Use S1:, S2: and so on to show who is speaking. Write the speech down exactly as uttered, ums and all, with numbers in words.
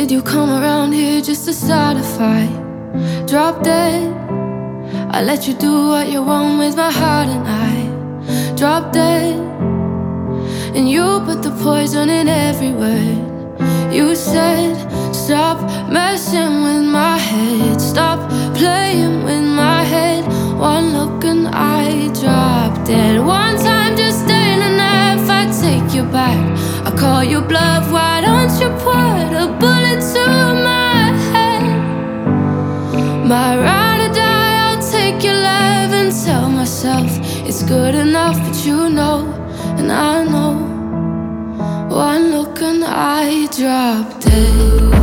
S1: Did you come around here just to start a fight? Drop dead. I let you do what you want with my heart, and I drop dead. And you put the poison in every word. You said, stop messing with my head, stop playing with my head. One look and I drop dead. One time just ain't enough, I take you back. I call you bluff, why don't you put a bullet to my head? My ride or die, I'll take your love and tell myself it's good enough, but you know, and I know. One look and I drop dead.